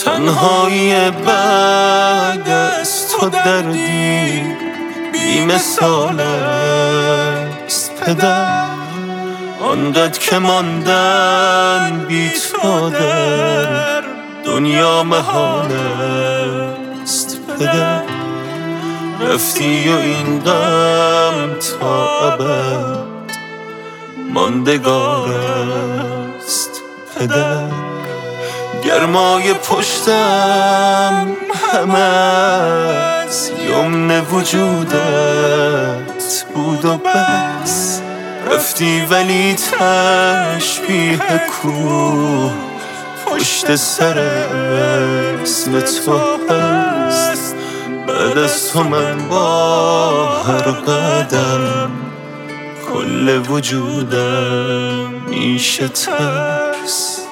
تنهایی بعد از تو دردی بی مثال است پدر. آنقدر که ماندن بی تو در دنیا محال است پدر. رفتی و این غم تا ابد ماندگار است پدر. گرمای پشتم همه از یمن وجودت بود و بس. رفتی ولی تشبیه کوه پشت سر اسم تو هست. بعد از تو من با هر قدم کل وجودم میشه ترس.